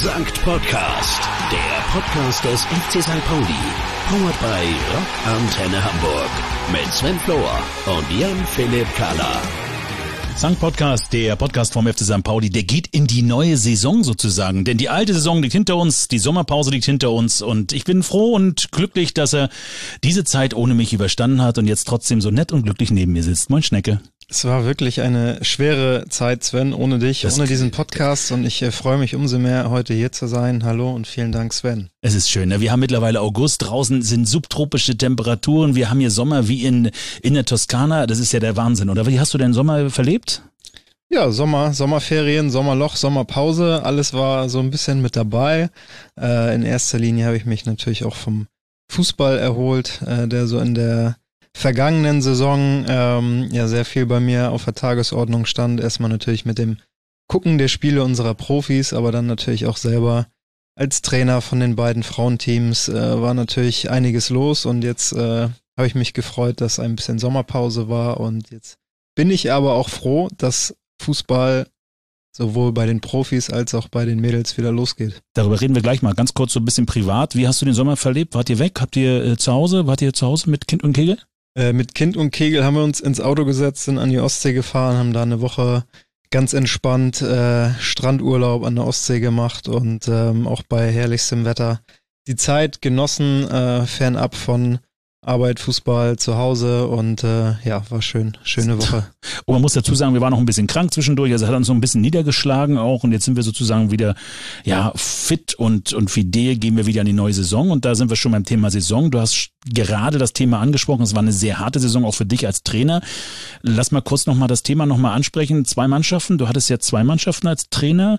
Sankt Podcast, der Podcast des FC St. Pauli. Powered by Rock Antenne Hamburg. Mit Sven Flohr und Jan-Philipp Kahler. Sankt Podcast, der Podcast vom FC St. Pauli, der geht in die neue Saison sozusagen. Denn die alte Saison liegt hinter uns, die Sommerpause liegt hinter uns und ich bin froh und glücklich, dass er diese Zeit ohne mich überstanden hat und jetzt trotzdem so nett und glücklich neben mir sitzt. Moin Schnecke. Es war wirklich eine schwere Zeit, Sven, ohne dich, ohne diesen Podcast und ich freue mich umso mehr, heute hier zu sein. Hallo und vielen Dank, Sven. Es ist schön, ne? Wir haben mittlerweile August, draußen sind subtropische Temperaturen, wir haben hier Sommer wie in der Toskana, das ist ja der Wahnsinn. Oder wie hast du den Sommer verlebt? Ja, Sommerferien, Sommerloch, Sommerpause, alles war so ein bisschen mit dabei. In erster Linie habe ich mich natürlich auch vom Fußball erholt, der so in der vergangenen Saison sehr viel bei mir auf der Tagesordnung stand. Erstmal natürlich mit dem Gucken der Spiele unserer Profis, aber dann natürlich auch selber als Trainer von den beiden Frauenteams war natürlich einiges los und jetzt habe ich mich gefreut, dass ein bisschen Sommerpause war und jetzt bin ich aber auch froh, dass Fußball sowohl bei den Profis als auch bei den Mädels wieder losgeht. Darüber reden wir gleich mal. Ganz kurz so ein bisschen privat. Wie hast du den Sommer verlebt? Wart ihr weg? Wart ihr zu Hause mit Kind und Kegel? Mit Kind und Kegel haben wir uns ins Auto gesetzt, sind an die Ostsee gefahren, haben da eine Woche ganz entspannt Strandurlaub an der Ostsee gemacht und auch bei herrlichstem Wetter die Zeit genossen, fernab von Arbeit, Fußball, zu Hause und war schön. Schöne Woche. Und man muss dazu sagen, wir waren noch ein bisschen krank zwischendurch, also hat uns so ein bisschen niedergeschlagen auch und jetzt sind wir sozusagen wieder fit und fidel, gehen wir wieder in die neue Saison und da sind wir schon beim Thema Saison. Du hast gerade das Thema angesprochen, es war eine sehr harte Saison auch für dich als Trainer. Lass mal kurz nochmal das Thema nochmal ansprechen. 2 Mannschaften, du hattest ja 2 Mannschaften als Trainer.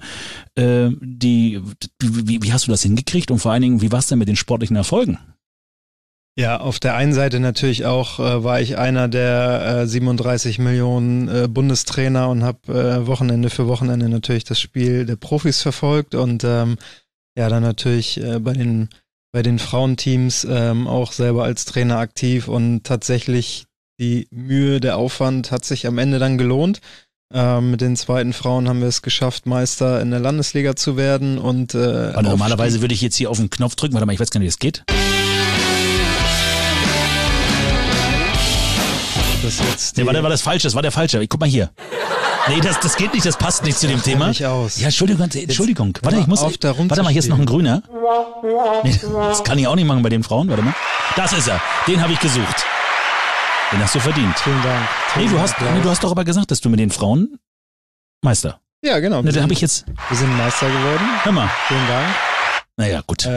Wie hast du das hingekriegt und vor allen Dingen, wie war es denn mit den sportlichen Erfolgen? Ja, auf der einen Seite natürlich auch war ich einer der 37 Millionen Bundestrainer und habe Wochenende für Wochenende natürlich das Spiel der Profis verfolgt und dann natürlich bei den Frauenteams auch selber als Trainer aktiv und tatsächlich die Mühe, der Aufwand hat sich am Ende dann gelohnt. Mit den zweiten Frauen haben wir es geschafft, Meister in der Landesliga zu werden und normalerweise würde ich jetzt hier auf den Knopf drücken, warte mal, ich weiß gar nicht, wie es geht. War das falsch? Das war der falsche. Guck mal hier. Nee, das geht nicht, das passt nicht zu dem Thema. Nicht aus. Ja, Entschuldigung. Warte mal, hier ist noch ein grüner. Nee, das kann ich auch nicht machen bei den Frauen. Warte mal. Das ist er. Den habe ich gesucht. Den hast du verdient. Vielen Dank. Du hast doch aber gesagt, dass du mit den Frauen Meister. Ja, genau. Da habe ich jetzt. Wir sind Meister geworden. Hör mal. Vielen Dank. Naja, gut.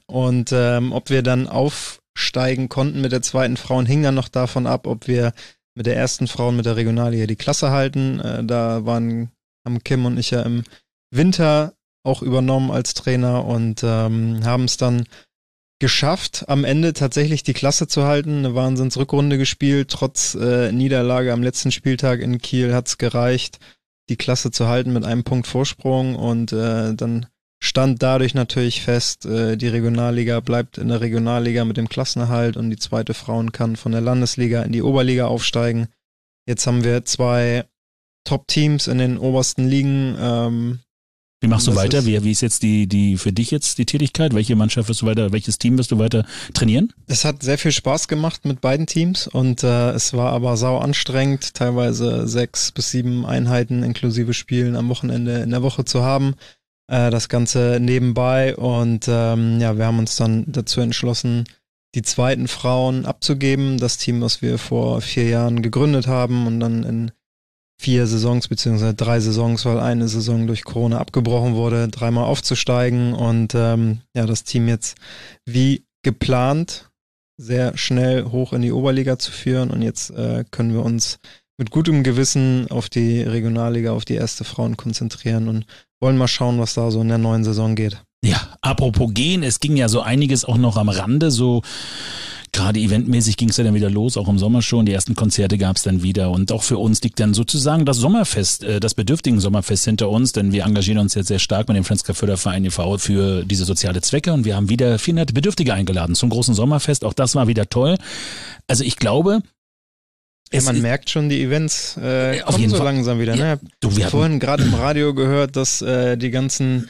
Ob wir dann aufsteigen konnten mit der zweiten Frauen, hing dann noch davon ab, ob wir mit der ersten Frauen mit der Regionalliga die Klasse halten. Da haben Kim und ich ja im Winter auch übernommen als Trainer und haben es dann geschafft, am Ende tatsächlich die Klasse zu halten. Eine Wahnsinnsrückrunde gespielt. Trotz Niederlage am letzten Spieltag in Kiel hat es gereicht, die Klasse zu halten mit einem Punkt Vorsprung und dann stand dadurch natürlich fest, die Regionalliga bleibt in der Regionalliga mit dem Klassenerhalt und die zweite Frauen kann von der Landesliga in die Oberliga aufsteigen. Jetzt haben wir 2 Top-Teams in den obersten Ligen. Wie machst du weiter? Wie ist jetzt die für dich jetzt die Tätigkeit? Welche Mannschaft wirst du weiter, welches Team wirst du weiter trainieren? Es hat sehr viel Spaß gemacht mit beiden Teams und es war aber sau anstrengend, teilweise 6 bis 7 Einheiten inklusive Spielen am Wochenende in der Woche zu haben. Das Ganze nebenbei und wir haben uns dann dazu entschlossen, die zweiten Frauen abzugeben, das Team, was wir vor 4 Jahren gegründet haben und dann in 4 Saisons beziehungsweise 3 Saisons, weil eine Saison durch Corona abgebrochen wurde, 3-mal aufzusteigen und das Team jetzt wie geplant sehr schnell hoch in die Oberliga zu führen und jetzt können wir uns mit gutem Gewissen auf die Regionalliga, auf die erste Frauen konzentrieren und wollen mal schauen, was da so in der neuen Saison geht. Ja, apropos gehen, es ging ja so einiges auch noch am Rande, so gerade eventmäßig ging es ja dann wieder los, auch im Sommer schon, die ersten Konzerte gab es dann wieder und auch für uns liegt dann sozusagen das Sommerfest, das bedürftigen Sommerfest hinter uns, denn wir engagieren uns jetzt sehr stark mit dem Flensburger Förderverein e.V. für diese soziale Zwecke und wir haben wieder 400 Bedürftige eingeladen zum großen Sommerfest, auch das war wieder toll. Also ich glaube, Ja, man merkt schon, die Events kommen so langsam wieder. Ja, ne? Ich habe vorhin gerade im Radio gehört, dass die ganzen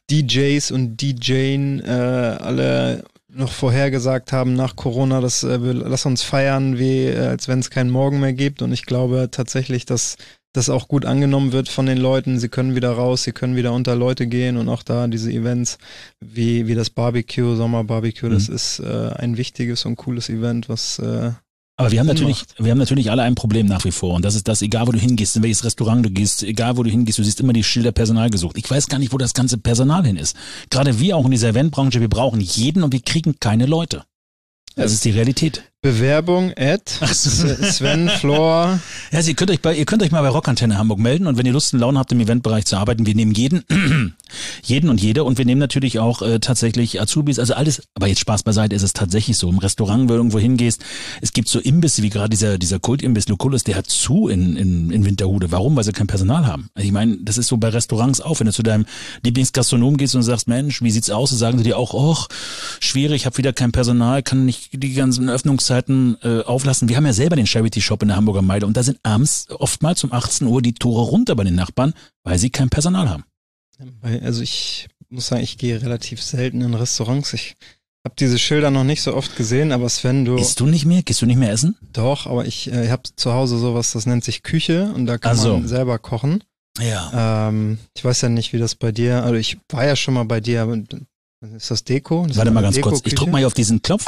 DJs und DJen alle noch vorhergesagt haben nach Corona, dass lass uns feiern, als wenn es keinen Morgen mehr gibt. Und ich glaube tatsächlich, dass das auch gut angenommen wird von den Leuten. Sie können wieder raus, sie können wieder unter Leute gehen und auch da diese Events wie das Barbecue, Sommerbarbecue, das ist ein wichtiges und cooles Event, was aber wir haben natürlich alle ein Problem nach wie vor und das ist das, egal wo du hingehst, in welches Restaurant du gehst, egal wo du hingehst, du siehst immer die Schilder Personal gesucht. Ich weiß gar nicht, wo das ganze Personal hin ist. Gerade wir auch in dieser Eventbranche, wir brauchen jeden und wir kriegen keine Leute. Das ist die Realität. Bewerbung Sven Flor. Ja, ihr könnt euch mal bei Rockantenne Hamburg melden und wenn ihr Lust und Laune habt, im Eventbereich zu arbeiten, wir nehmen jeden und jede und wir nehmen natürlich auch tatsächlich Azubis, also alles, aber jetzt Spaß beiseite, ist es tatsächlich so. Im Restaurant, wenn du irgendwo hingehst, es gibt so Imbisse, wie gerade dieser Kultimbiss Lucullus, der hat zu in Winterhude. Warum? Weil sie kein Personal haben. Also ich meine, das ist so bei Restaurants auch, wenn du zu deinem Lieblingsgastronom gehst und sagst, Mensch, wie sieht's aus? Und sagen sie dir auch, schwierig, hab wieder kein Personal, kann nicht die ganzen Öffnungszeiten auflassen. Wir haben ja selber den Charity Shop in der Hamburger Meile und da sind abends oftmals um 18 Uhr die Tore runter bei den Nachbarn, weil sie kein Personal haben. Also ich muss sagen, ich gehe relativ selten in Restaurants. Ich habe diese Schilder noch nicht so oft gesehen, aber Sven, Gehst du nicht mehr essen? Doch, aber ich habe zu Hause sowas, das nennt sich Küche und da kann man selber kochen. Ja. Ich weiß ja nicht, wie das bei dir, also ich war ja schon mal bei dir, aber ist das Deko? Warte mal ganz kurz, ich drück mal hier auf diesen Knopf.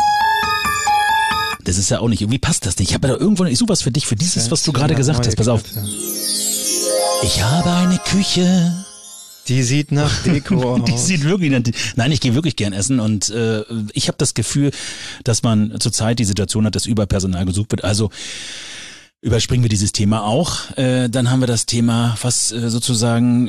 Das ist ja auch nicht, irgendwie passt das nicht. Ich habe da irgendwo, ich suche was für dich, für dieses, was du gerade gesagt hast. Pass auf. Ich habe eine Küche. Die sieht nach Deko aus. Die sieht wirklich nach, nein, ich gehe wirklich gern essen und ich habe das Gefühl, dass man zurzeit die Situation hat, dass überall Personal gesucht wird. Also überspringen wir dieses Thema auch. Dann haben wir das Thema, was sozusagen,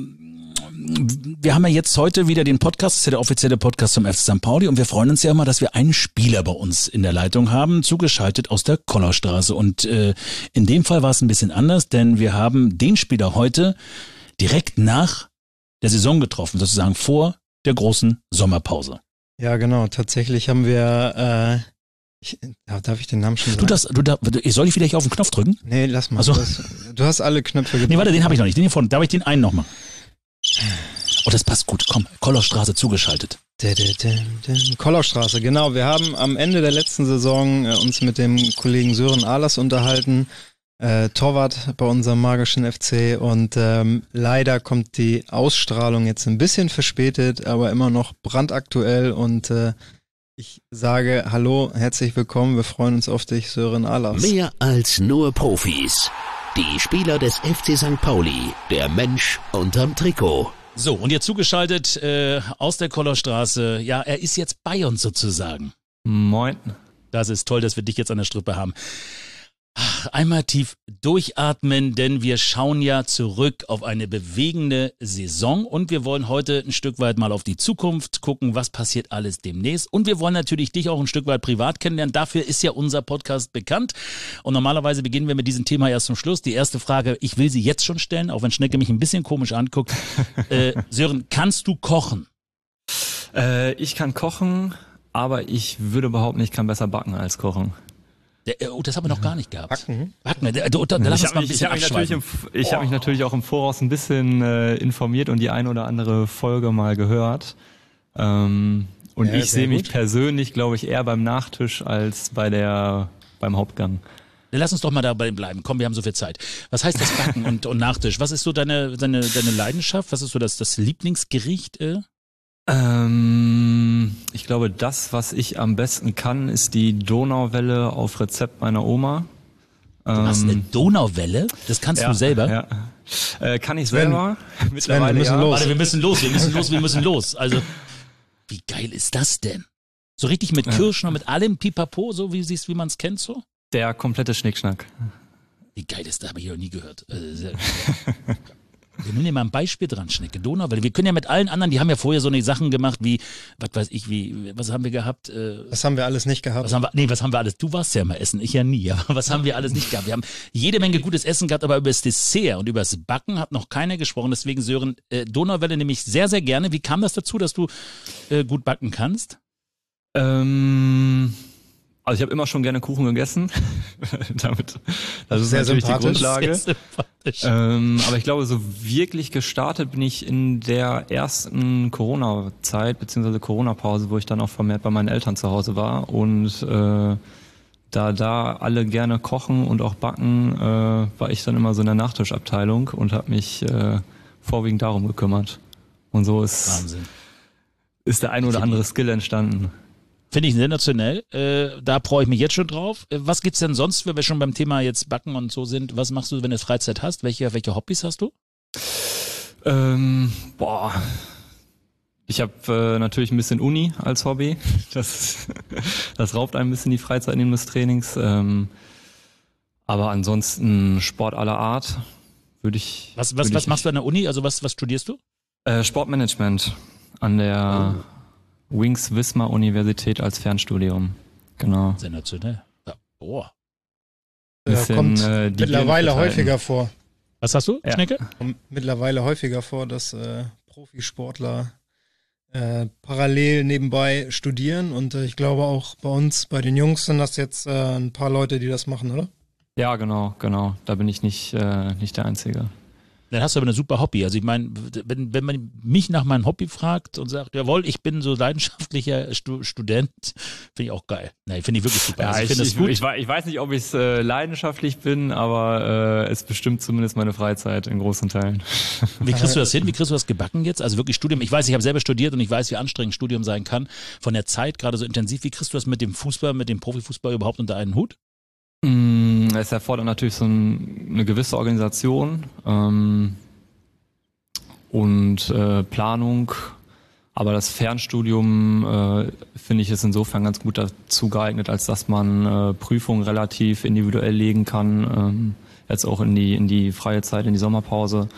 wir haben ja jetzt heute wieder den Podcast, das ist ja der offizielle Podcast zum FC St. Pauli und wir freuen uns ja immer, dass wir einen Spieler bei uns in der Leitung haben, zugeschaltet aus der Kollerstraße und in dem Fall war es ein bisschen anders, denn wir haben den Spieler heute direkt nach der Saison getroffen, sozusagen vor der großen Sommerpause. Ja, genau, tatsächlich haben wir darf ich den Namen schon sagen? Soll ich vielleicht auf den Knopf drücken? Nee, lass mal. Also, du hast alle Knöpfe gedrückt. Nee, warte, den habe ich noch nicht. Den hier vorne, darf ich den einen noch mal? Oh, das passt gut. Komm, Kollerstraße zugeschaltet. Kollerstraße, genau. Wir haben am Ende der letzten Saison uns mit dem Kollegen Sören Ahlers unterhalten, Torwart bei unserem magischen FC und leider kommt die Ausstrahlung jetzt ein bisschen verspätet, aber immer noch brandaktuell und ich sage hallo, herzlich willkommen, wir freuen uns auf dich, Sören Ahlers. Mehr als nur Profis. Die Spieler des FC St. Pauli, der Mensch unterm Trikot. So, und jetzt zugeschaltet aus der Kollerstraße. Ja, er ist jetzt bei uns sozusagen. Moin. Das ist toll, dass wir dich jetzt an der Strippe haben. Einmal tief durchatmen, denn wir schauen ja zurück auf eine bewegende Saison und wir wollen heute ein Stück weit mal auf die Zukunft gucken, was passiert alles demnächst und wir wollen natürlich dich auch ein Stück weit privat kennenlernen. Dafür ist ja unser Podcast bekannt und normalerweise beginnen wir mit diesem Thema erst zum Schluss. Die erste Frage, ich will sie jetzt schon stellen, auch wenn Schnecke mich ein bisschen komisch anguckt. Sören, kannst du kochen? Ich kann kochen, aber ich würde behaupten, ich kann besser backen als kochen. Das haben wir noch gar nicht gehabt. Backen? Lass uns mal ein bisschen abschweifen. Ich habe mich natürlich auch im Voraus ein bisschen informiert und die eine oder andere Folge mal gehört. Und ja, ich sehe mich persönlich, glaube ich, eher beim Nachtisch als beim Hauptgang. Lass uns doch mal dabei bleiben. Komm, wir haben so viel Zeit. Was heißt das Backen und Nachtisch? Was ist so deine Leidenschaft? Was ist so das Lieblingsgericht? Ich glaube, das, was ich am besten kann, ist die Donauwelle auf Rezept meiner Oma. Du hast eine Donauwelle? Das kannst du selber? Ja. Kann ich selber. Mittlerweile wir müssen los. Warte, wir müssen los. Also, wie geil ist das denn? So richtig mit Kirschen und mit allem Pipapo, so wie man es kennt, so? Der komplette Schnickschnack. Wie geil ist das? Habe ich noch nie gehört. Wir nehmen dir mal ein Beispiel dran, Schnecke, Donauwelle. Wir können ja mit allen anderen, die haben ja vorher so eine Sachen gemacht wie, was haben wir gehabt? Was haben wir alles nicht gehabt? Was haben wir alles? Du warst ja mal essen, ich ja nie. Aber was haben wir alles nicht gehabt? Wir haben jede Menge gutes Essen gehabt, aber über das Dessert und über das Backen hat noch keiner gesprochen. Deswegen, Sören, Donauwelle nehme ich sehr, sehr gerne. Wie kam das dazu, dass du gut backen kannst? Also Also ich habe immer schon gerne Kuchen gegessen. Das ist sehr natürlich die sympathisch. Grundlage. Sehr sympathisch. Aber ich glaube, so wirklich gestartet bin ich in der ersten Corona-Zeit, beziehungsweise Corona-Pause, wo ich dann auch vermehrt bei meinen Eltern zu Hause war. Und da alle gerne kochen und auch backen, war ich dann immer so in der Nachtischabteilung und habe mich vorwiegend darum gekümmert. Und so ist der ein oder andere Skill entstanden. Finde ich sensationell. Da freue ich mich jetzt schon drauf. Was gibt's denn sonst, wenn wir schon beim Thema jetzt Backen und so sind? Was machst du, wenn du Freizeit hast? Welche Hobbys hast du? Ich habe natürlich ein bisschen Uni als Hobby. Das raubt ein bisschen die Freizeit neben des Trainings. Aber ansonsten Sport aller Art würde ich. Was machst du an der Uni? Also was studierst du? Sportmanagement an der Wings Wismar Universität als Fernstudium. Genau. Sensationell. Ja. Boah. Kommt mittlerweile häufiger vor. Was hast du, Schnecke? Kommt mittlerweile häufiger vor, dass Profisportler parallel nebenbei studieren und ich glaube auch bei uns, bei den Jungs sind das jetzt ein paar Leute, die das machen, oder? Ja, genau. Da bin ich nicht der Einzige. Dann hast du aber eine super Hobby. Also ich meine, wenn man mich nach meinem Hobby fragt und sagt, jawohl, ich bin so leidenschaftlicher Student, finde ich auch geil. Nein, finde ich wirklich super. Ja, also ich finde das gut. Ich weiß nicht, ob ich leidenschaftlich bin, aber es bestimmt zumindest meine Freizeit in großen Teilen. Wie kriegst du das hin? Wie kriegst du das gebacken jetzt? Also wirklich Studium. Ich weiß, ich habe selber studiert und ich weiß, wie anstrengend Studium sein kann. Von der Zeit gerade so intensiv. Wie kriegst du das mit dem Fußball, mit dem Profifußball überhaupt unter einen Hut? Es erfordert natürlich so eine gewisse Organisation und Planung, aber das Fernstudium finde ich ist insofern ganz gut dazu geeignet, als dass man Prüfungen relativ individuell legen kann, jetzt auch in die freie Zeit, in die Sommerpause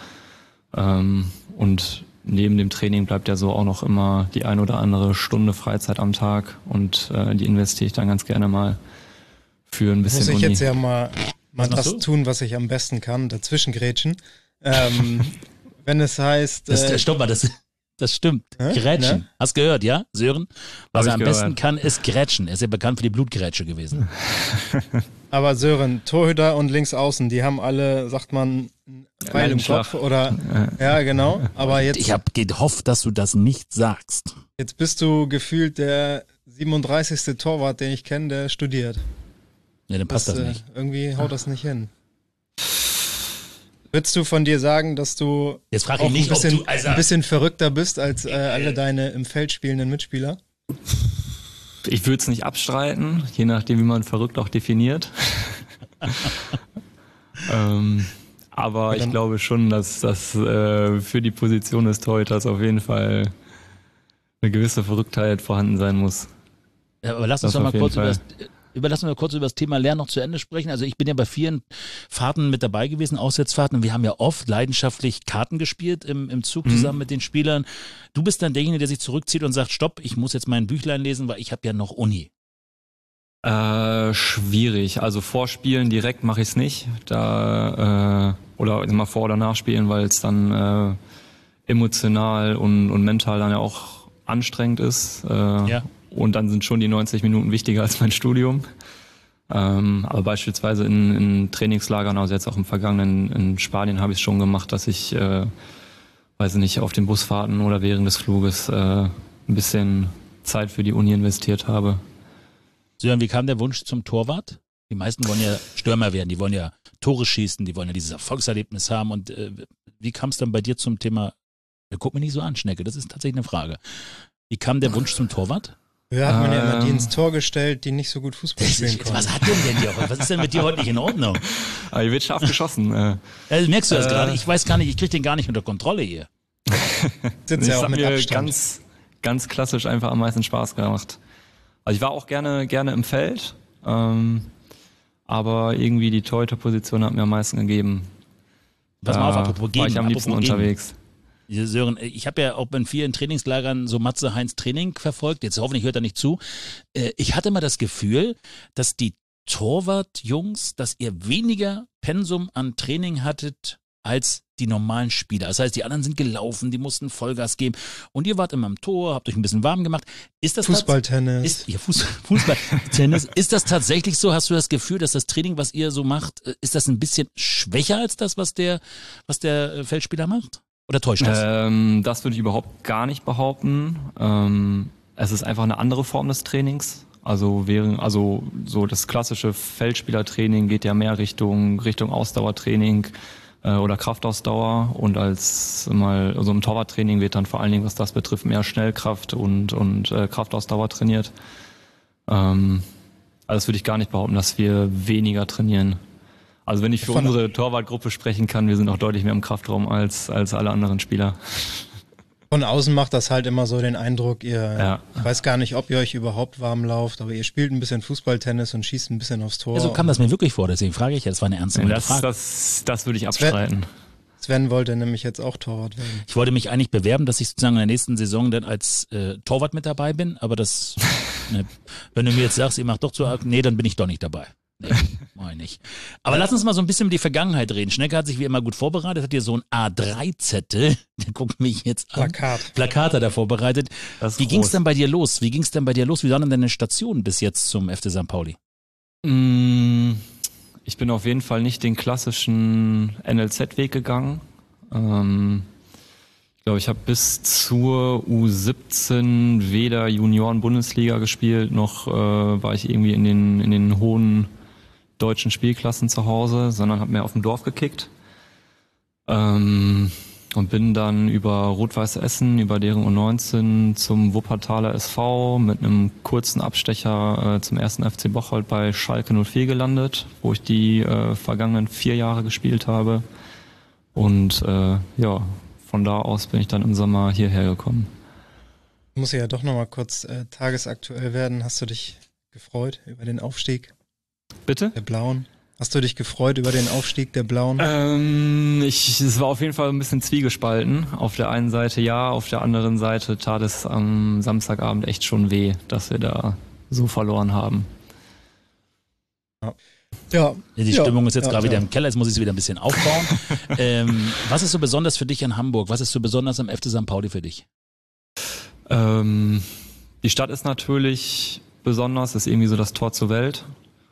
und neben dem Training bleibt ja so auch noch immer die ein oder andere Stunde Freizeit am Tag und die investiere ich dann ganz gerne mal für ein bisschen Muss ich Uni. jetzt ja mal das du? tun, was ich am besten kann, dazwischen grätschen. Wenn es heißt... Stopp mal, das stimmt. Grätschen. Ne? Hast gehört, ja, Sören? Was er am gehört. besten kann, ist Grätschen. Er ist ja bekannt für die Blutgrätsche gewesen. Aber Sören, Torhüter und Linksaußen, die haben alle, sagt man, einen Pfeil im Kopf oder... Ja, genau. Aber jetzt... Ich habe gehofft, dass du das nicht sagst. Jetzt bist du gefühlt der 37. Torwart, den ich kenne, der studiert. Ja, dann passt das nicht. Irgendwie haut das nicht hin. Würdest du von dir sagen, dass du Jetzt frag auch ich nicht, ein bisschen verrückter bist als alle deine im Feld spielenden Mitspieler? Ich würde es nicht abstreiten, je nachdem, wie man verrückt auch definiert. Aber ich glaube schon, dass das für die Position des Torhüters auf jeden Fall eine gewisse Verrücktheit vorhanden sein muss. Ja, aber lass uns doch mal kurz über das Thema Lernen noch zu Ende sprechen. Also ich bin ja bei vielen Fahrten mit dabei gewesen, Auswärtsfahrten, und wir haben ja oft leidenschaftlich Karten gespielt im Zug zusammen mit den Spielern. Du bist dann derjenige, der sich zurückzieht und sagt, stopp, ich muss jetzt mein Büchlein lesen, weil ich habe ja noch Uni. Schwierig. Also vorspielen direkt mache ich es nicht. Oder immer vor- oder nachspielen, weil es dann emotional und mental dann ja auch anstrengend ist. Ja. Und dann sind schon die 90 Minuten wichtiger als mein Studium. Aber beispielsweise in Trainingslagern, also jetzt auch im Vergangenen in Spanien habe ich es schon gemacht, dass ich, weiß nicht, auf den Busfahrten oder während des Fluges ein bisschen Zeit für die Uni investiert habe. Sören, wie kam der Wunsch zum Torwart? Die meisten wollen ja Stürmer werden, die wollen ja Tore schießen, die wollen ja dieses Erfolgserlebnis haben. Und wie kam es dann bei dir zum Thema, guck mich nicht so an, Schnecke, das ist tatsächlich eine Frage. Wie kam der Wunsch zum Torwart? Ja, hat man ja immer die ins Tor gestellt, die nicht so gut Fußball spielen konnten. Was hat denn dir heute? Was ist denn mit dir heute nicht in Ordnung? Aber hier wird scharf geschossen. Merkst du das gerade? Ich weiß gar nicht, ich kriege den gar nicht unter Kontrolle hier. Sitzt ja auch mit Abstand. Ganz klassisch einfach am meisten Spaß gemacht. Also ich war auch gerne im Feld, aber irgendwie die Torhüterposition hat mir am meisten gegeben. Pass mal auf, apropos geben. War ich am liebsten unterwegs. Sören, ich habe ja auch in vielen Trainingslagern so Matze Heinz Training verfolgt. Jetzt hoffentlich hört er nicht zu. Ich hatte mal das Gefühl, dass die Torwart-Jungs, dass ihr weniger Pensum an Training hattet als die normalen Spieler. Das heißt, die anderen sind gelaufen, die mussten Vollgas geben und ihr wart immer im Tor, habt euch ein bisschen warm gemacht. Ist das Fußballtennis. Fußballtennis. Ist das tatsächlich so? Hast du das Gefühl, dass das Training, was ihr so macht, ist das ein bisschen schwächer als das, was der Feldspieler macht? Oder täuscht das? Das würde ich überhaupt gar nicht behaupten. Es ist einfach eine andere Form des Trainings. Also so das klassische Feldspielertraining geht ja mehr Richtung Ausdauertraining oder Kraftausdauer und im Torwarttraining wird dann vor allen Dingen, was das betrifft, mehr Schnellkraft und Kraftausdauer trainiert. Also das würde ich gar nicht behaupten, dass wir weniger trainieren. Also wenn ich für unsere Torwartgruppe sprechen kann, wir sind auch deutlich mehr im Kraftraum als alle anderen Spieler. Von außen macht das halt immer so den Eindruck, ich weiß gar nicht, ob ihr euch überhaupt warm lauft, aber ihr spielt ein bisschen Fußballtennis und schießt ein bisschen aufs Tor. Ja, so kam das mir wirklich vor, deswegen frage ich, das war eine ernste Frage. Das würde ich abstreiten. Sven wollte nämlich jetzt auch Torwart werden. Ich wollte mich eigentlich bewerben, dass ich sozusagen in der nächsten Saison dann als Torwart mit dabei bin, aber das, wenn du mir jetzt sagst, ihr macht doch dann bin ich doch nicht dabei. Nee, mach ich nicht. Aber lass uns mal so ein bisschen über die Vergangenheit reden. Schnecke hat sich wie immer gut vorbereitet, hat hier so ein A3-Zettel, der guckt mich jetzt an. Plakat hat er vorbereitet. Wie ging es denn bei dir los? Wie waren denn deine Stationen bis jetzt zum FC St. Pauli? Ich bin auf jeden Fall nicht den klassischen NLZ-Weg gegangen. Ich glaube, ich habe bis zur U17 weder Junioren-Bundesliga gespielt, noch war ich irgendwie in den hohen deutschen Spielklassen zu Hause, sondern habe mehr auf dem Dorf gekickt. Und bin dann über Rot-Weiß Essen, über deren U19 zum Wuppertaler SV mit einem kurzen Abstecher zum 1. FC Bocholt bei Schalke 04 gelandet, wo ich die vergangenen 4 Jahre gespielt habe. Und von da aus bin ich dann im Sommer hierher gekommen. Muss ja doch nochmal kurz tagesaktuell werden. Hast du dich gefreut über den Aufstieg? Bitte? Der Blauen. Hast du dich gefreut über den Aufstieg der Blauen? Es war auf jeden Fall ein bisschen zwiegespalten. Auf der einen Seite ja, auf der anderen Seite tat es am Samstagabend echt schon weh, dass wir da so verloren haben. Ja. Die Stimmung ist jetzt gerade wieder im Keller, jetzt muss ich es wieder ein bisschen aufbauen. Was ist so besonders für dich in Hamburg? Was ist so besonders am FC St. Pauli für dich? Die Stadt ist natürlich besonders, ist irgendwie so das Tor zur Welt.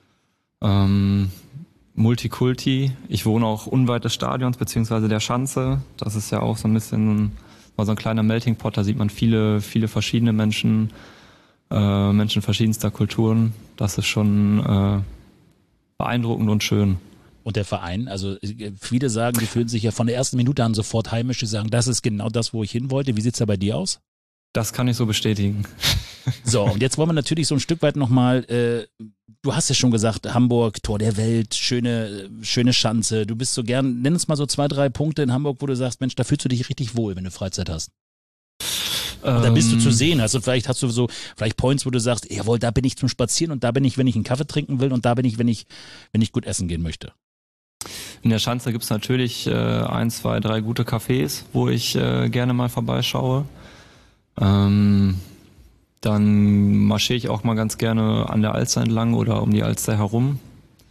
Multikulti. Ich wohne auch unweit des Stadions, beziehungsweise der Schanze. Das ist ja auch so ein bisschen so ein kleiner Melting Pot. Da sieht man viele, viele verschiedene Menschen verschiedenster Kulturen. Das ist schon beeindruckend und schön. Und der Verein, also viele sagen, die fühlen sich ja von der ersten Minute an sofort heimisch, die sagen, das ist genau das, wo ich hin wollte. Wie sieht's da bei dir aus? Das kann ich so bestätigen. So, und jetzt wollen wir natürlich so ein Stück weit nochmal, du hast ja schon gesagt, Hamburg, Tor der Welt, schöne Schanze. Du bist so gern, nenn uns mal so 2, 3 Punkte in Hamburg, wo du sagst, Mensch, da fühlst du dich richtig wohl, wenn du Freizeit hast. Und da bist du zu sehen. Also vielleicht hast du so, vielleicht Points, wo du sagst, jawohl, da bin ich zum Spazieren und da bin ich, wenn ich einen Kaffee trinken will und da bin ich, wenn ich gut essen gehen möchte. In der Schanze gibt's natürlich 1, 2, 3 gute Cafés, wo ich gerne mal vorbeischaue. Dann marschiere ich auch mal ganz gerne an der Alster entlang oder um die Alster herum.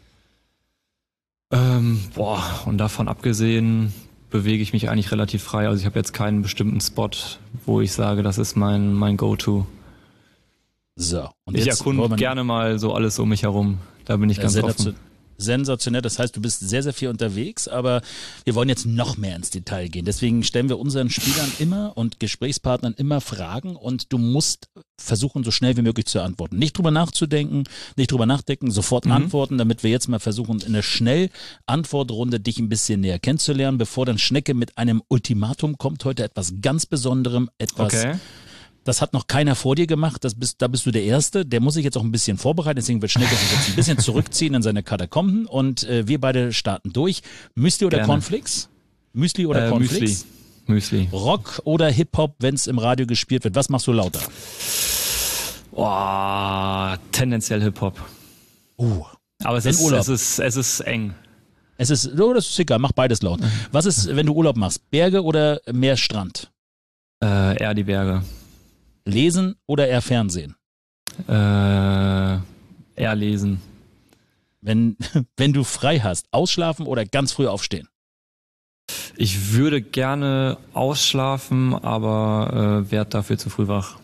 Und davon abgesehen bewege ich mich eigentlich relativ frei. Also ich habe jetzt keinen bestimmten Spot, wo ich sage, das ist mein Go-To. So. Und ich jetzt erkunde gerne mal so alles um mich herum. Da bin ich ganz offen. Sensationell, das heißt, du bist sehr, sehr viel unterwegs, aber wir wollen jetzt noch mehr ins Detail gehen. Deswegen stellen wir unseren Spielern immer und Gesprächspartnern immer Fragen und du musst versuchen, so schnell wie möglich zu antworten. Nicht drüber nachzudenken, sofort antworten, damit wir jetzt mal versuchen, in einer Schnell-Antwortrunde dich ein bisschen näher kennenzulernen, bevor dann Schnecke mit einem Ultimatum kommt, heute etwas ganz Besonderem, Das hat noch keiner vor dir gemacht, da bist du der Erste, der muss sich jetzt auch ein bisschen vorbereiten, deswegen wird Schnecke sich jetzt ein bisschen zurückziehen in seine Katakomben und wir beide starten durch. Müsli oder Cornflakes? Müsli oder Cornflakes? Müsli. Rock oder Hip-Hop, wenn es im Radio gespielt wird, was machst du lauter? Tendenziell Hip-Hop. Aber es ist eng. Das ist egal, mach beides laut. Was ist, wenn du Urlaub machst, Berge oder mehr Strand? Eher die Berge. Lesen oder eher Fernsehen? Eher lesen. Wenn du frei hast, ausschlafen oder ganz früh aufstehen? Ich würde gerne ausschlafen, aber werd dafür zu früh wach.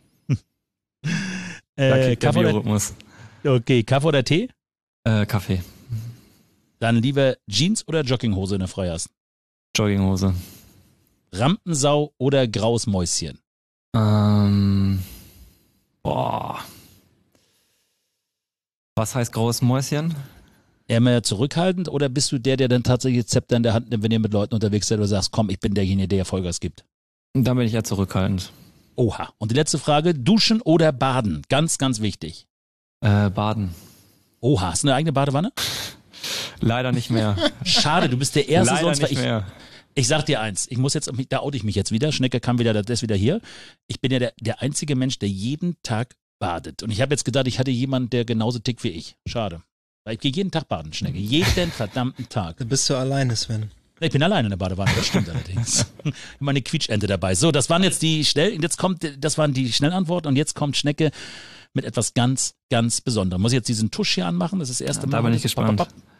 Da kickt der Biorhythmus. Okay, Kaffee oder Tee? Kaffee. Dann lieber Jeans oder Jogginghose, wenn du frei hast? Jogginghose. Rampensau oder graues Mäuschen? Was heißt graues Mäuschen? Eher mehr zurückhaltend oder bist du der dann tatsächlich Zepter in der Hand nimmt, wenn ihr mit Leuten unterwegs seid oder sagst, komm, ich bin derjenige, der Vollgas gibt? Da bin ich eher zurückhaltend. Oha. Und die letzte Frage, duschen oder baden? Ganz, ganz wichtig. Baden. Oha, hast du eine eigene Badewanne? Leider nicht mehr. Schade, du bist der Erste Leider sonst. nicht mehr. Ich sag dir eins, ich muss jetzt, da oute ich mich jetzt wieder, Schnecke kam wieder, der ist wieder hier. Ich bin ja der einzige Mensch, der jeden Tag badet. Und ich habe jetzt gedacht, ich hatte jemanden, der genauso tickt wie ich. Schade. Weil ich gehe jeden Tag baden, Schnecke. Jeden verdammten Tag. Da bist du alleine, Sven. Ich bin alleine in der Badewanne, das stimmt allerdings. Immer eine Quietschente dabei. So, das waren jetzt das waren die Schnellantworten und jetzt kommt Schnecke mit etwas ganz, ganz Besonderem. Muss ich jetzt diesen Tusch hier anmachen? Das ist das erste Mal. Da bin ich gespannt.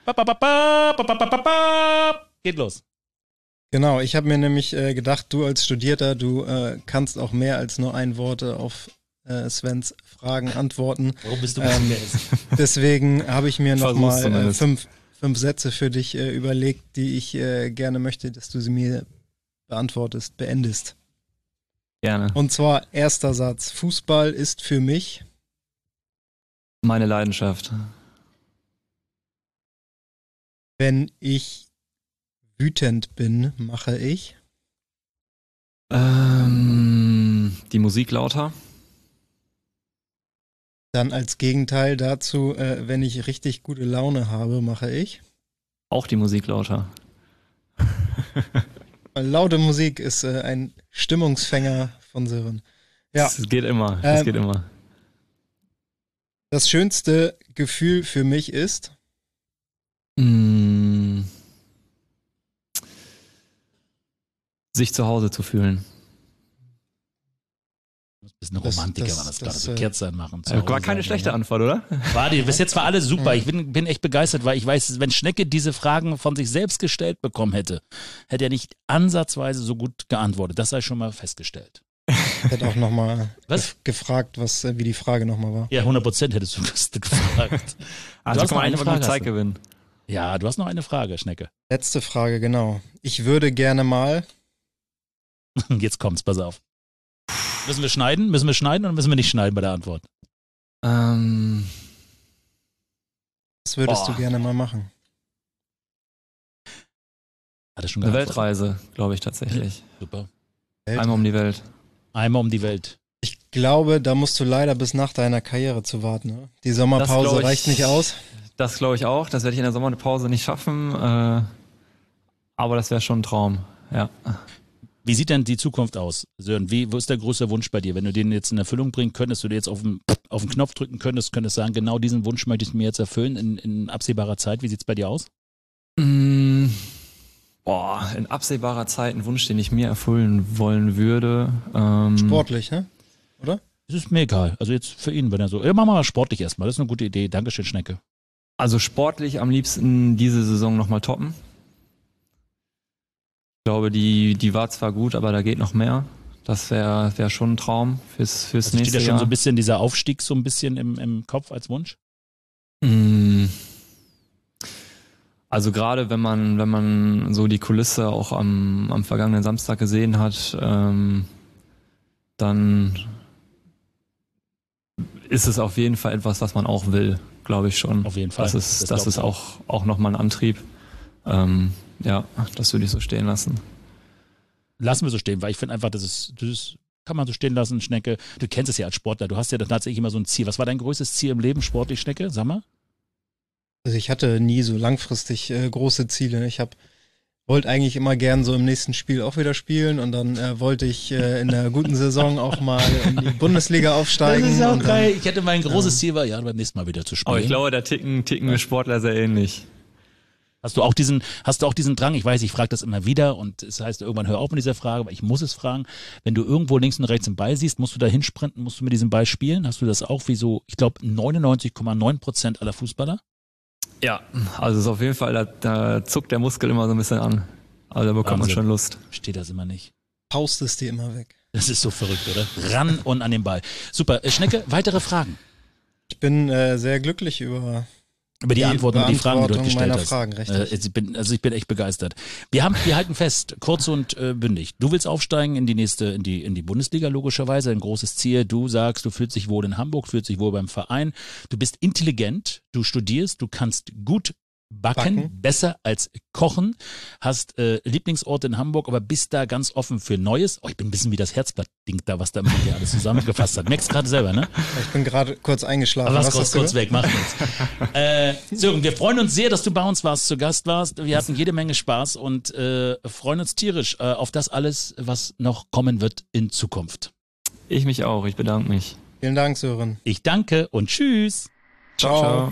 Geht los. Genau, ich habe mir nämlich gedacht, du als Studierter, du kannst auch mehr als nur ein Wort auf Svens Fragen antworten. Warum bist du deswegen habe ich mir nochmal fünf Sätze für dich überlegt, die ich gerne möchte, dass du sie mir beendest. Gerne. Und zwar erster Satz. Fußball ist für mich meine Leidenschaft. Wenn ich wütend bin, mache ich die Musik lauter. Dann als Gegenteil dazu, wenn ich richtig gute Laune habe, mache ich auch die Musik lauter. Laute Musik ist ein Stimmungsfänger von Sören. Ja. Das geht immer. Das geht immer. Das schönste Gefühl für mich ist sich zu Hause zu fühlen. Du bist ein Romantiker, man das gerade so Kerzen machen. War keine schlechte Antwort, oder? Bis jetzt war alles super. Ich bin echt begeistert, weil ich weiß, wenn Schnecke diese Fragen von sich selbst gestellt bekommen hätte, hätte er nicht ansatzweise so gut geantwortet. Das sei schon mal festgestellt. Ich hätte auch nochmal gefragt, wie die Frage nochmal war. Ja, 100% hättest du das gefragt. Also kann man einfach noch Zeit gewinnen. Ja, du hast noch eine Frage, Schnecke. Letzte Frage, genau. Ich würde gerne mal... Jetzt kommt's, pass auf. Müssen wir schneiden oder müssen wir nicht schneiden bei der Antwort? Was würdest du gerne mal machen? Hat er schon eine Weltreise, glaube ich tatsächlich. Super. Einmal um die Welt. Einmal um die Welt. Ich glaube, da musst du leider bis nach deiner Karriere zu warten. Ne? Die Sommerpause reicht nicht aus. Das glaube ich auch. Das werde ich in der Sommerpause nicht schaffen. Aber das wäre schon ein Traum. Ja. Wie sieht denn die Zukunft aus, Sören? Wo ist der größte Wunsch bei dir? Wenn du den jetzt in Erfüllung bringen könntest, du dir jetzt auf den Knopf drücken könntest sagen, genau diesen Wunsch möchte ich mir jetzt erfüllen in absehbarer Zeit. Wie sieht's bei dir aus? In absehbarer Zeit ein Wunsch, den ich mir erfüllen wollen würde. Sportlich, ne? Oder? Das ist mir egal. Also jetzt für ihn, wenn er so, ja, machen wir mal sportlich erstmal. Das ist eine gute Idee. Dankeschön, Schnecke. Also sportlich am liebsten diese Saison nochmal toppen. Ich glaube, die war zwar gut, aber da geht noch mehr. Das wäre schon ein Traum fürs nächste Jahr. Steht ja schon so ein bisschen dieser Aufstieg so ein bisschen im Kopf als Wunsch? Also gerade wenn man so die Kulisse auch am vergangenen Samstag gesehen hat, dann ist es auf jeden Fall etwas, was man auch will, glaube ich schon. Auf jeden Fall. Das ist auch nochmal ein Antrieb. Ja, das würde ich so stehen lassen. Lassen wir so stehen, weil ich finde einfach, das kann man so stehen lassen, Schnecke. Du kennst es ja als Sportler, du hast ja tatsächlich immer so ein Ziel. Was war dein größtes Ziel im Leben, sportlich, Schnecke? Sag mal. Also ich hatte nie so langfristig große Ziele. Ich wollte eigentlich immer gern so im nächsten Spiel auch wieder spielen und dann wollte ich in der guten Saison auch mal in die Bundesliga aufsteigen. Das ist auch geil. Ich hätte mein großes Ziel beim nächsten Mal wieder zu spielen. Aber ich glaube, da ticken wir Sportler sehr ähnlich. Hast du auch diesen Drang? Ich weiß, ich frage das immer wieder und es heißt irgendwann, hör auf mit dieser Frage, aber ich muss es fragen. Wenn du irgendwo links und rechts einen Ball siehst, musst du da hinsprinten, musst du mit diesem Ball spielen? Hast du das auch wie so, ich glaube, 99,9% aller Fußballer? Ja, also es ist auf jeden Fall, da zuckt der Muskel immer so ein bisschen an. Also da bekommt man schon Lust. Steht das immer nicht. Haust es dir immer weg. Das ist so verrückt, oder? Ran und an den Ball. Super. Schnecke, weitere Fragen? Ich bin sehr glücklich über die Antworten und die Fragen, die du gestellt meiner hast. Fragen, richtig. Ich bin echt begeistert. Wir halten fest, kurz und bündig. Du willst aufsteigen in die Bundesliga logischerweise, ein großes Ziel. Du sagst, du fühlst dich wohl in Hamburg, fühlst dich wohl beim Verein. Du bist intelligent, du studierst, du kannst gut backen, besser als kochen, hast Lieblingsort in Hamburg, aber bist da ganz offen für Neues. Oh, ich bin ein bisschen wie das Herzblatt-Ding da, was da mit dir alles zusammengefasst hat. Merkst gerade selber, ne? Ich bin gerade kurz eingeschlafen. Aber kurz weg, macht nichts. Sören, wir freuen uns sehr, dass du bei uns zu Gast warst. Wir hatten jede Menge Spaß und freuen uns tierisch auf das alles, was noch kommen wird in Zukunft. Ich mich auch, ich bedanke mich. Vielen Dank, Sören. Ich danke und tschüss. Ciao.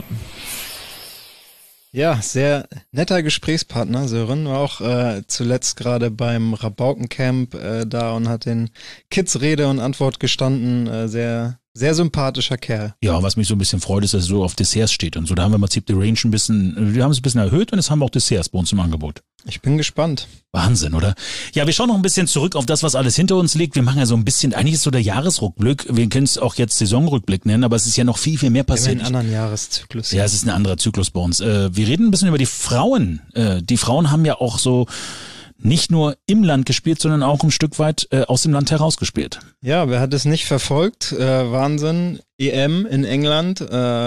Ja, sehr netter Gesprächspartner, Sören. War auch zuletzt gerade beim Rabaukencamp da und hat den Kids Rede und Antwort gestanden. Sehr, sehr sympathischer Kerl. Ja, was mich so ein bisschen freut, ist, dass er so auf Desserts steht und so. Da haben wir im Prinzip die Range wir haben es ein bisschen erhöht und jetzt haben wir auch Desserts bei uns im Angebot. Ich bin gespannt. Wahnsinn, oder? Ja, wir schauen noch ein bisschen zurück auf das, was alles hinter uns liegt. Wir machen ja so ein bisschen, eigentlich ist so der Jahresrückblick, wir können es auch jetzt Saisonrückblick nennen, aber es ist ja noch viel, viel mehr passiert. Wir haben einen anderen Jahreszyklus. Ja, es ist ein anderer Zyklus bei uns. Wir reden ein bisschen über die Frauen. Die Frauen haben ja auch so nicht nur im Land gespielt, sondern auch ein Stück weit aus dem Land herausgespielt. Ja, wer hat es nicht verfolgt? Wahnsinn. EM in England,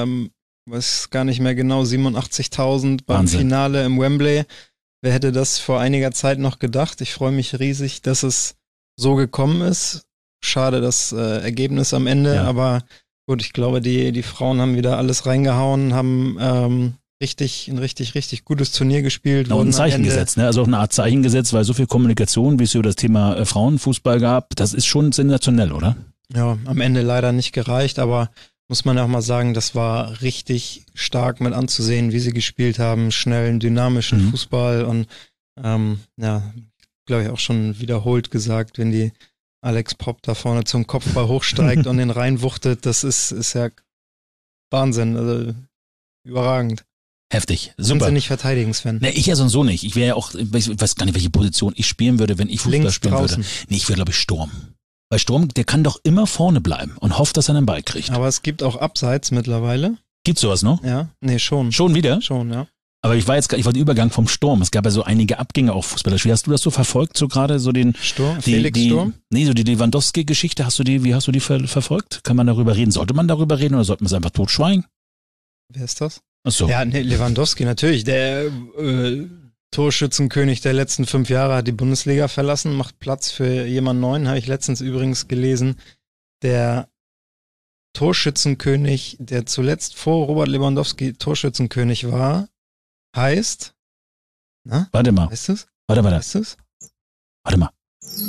weiß gar nicht mehr genau, 87.000 beim Wahnsinn. Finale im Wembley. Wer hätte das vor einiger Zeit noch gedacht? Ich freue mich riesig, dass es so gekommen ist. Schade das Ergebnis am Ende, aber gut, ich glaube, die Frauen haben wieder alles reingehauen, haben ein richtig gutes Turnier gespielt. Und ein Zeichen gesetzt, ne? Also auch eine Art Zeichen gesetzt, weil so viel Kommunikation, wie es über das Thema Frauenfußball gab, das ist schon sensationell, oder? Ja, am Ende leider nicht gereicht, aber muss man auch mal sagen, das war richtig stark mit anzusehen, wie sie gespielt haben, schnellen, dynamischen Fußball und glaube ich auch schon wiederholt gesagt, wenn die Alex Popp da vorne zum Kopfball hochsteigt und den reinwuchtet, das ist ja Wahnsinn, also überragend. Heftig, super. Sind Sie nicht verteidigen, Sven? Ne, ich ja sonst so nicht. Ich wäre ja auch, ich weiß gar nicht, welche Position ich spielen würde, wenn ich Fußball Links spielen draußen. würde. Nee, ich wäre, glaube ich, Sturm. Weil Sturm, der kann doch immer vorne bleiben und hofft, dass er einen Ball kriegt. Aber es gibt auch Abseits mittlerweile. Gibt's sowas noch? Ja, nee, schon. Schon wieder? Schon, ja. Aber ich war den Übergang vom Sturm. Es gab ja so einige Abgänge auch Fußballer. Wie hast du das so verfolgt? So gerade so den Sturm? Felix Sturm? Nee, so die Lewandowski-Geschichte. Wie hast du die verfolgt? Kann man darüber reden? Sollte man darüber reden oder sollte man es einfach totschweigen? Wer ist das? Ach so. Ja, nee, Lewandowski natürlich. Der Torschützenkönig der letzten 5 Jahre hat die Bundesliga verlassen, macht Platz für jemand Neuen, habe ich letztens übrigens gelesen. Der Torschützenkönig, der zuletzt vor Robert Lewandowski Torschützenkönig war, heißt, na? Warte mal. Weißt du's? Warte. Weißt du's? Warte mal.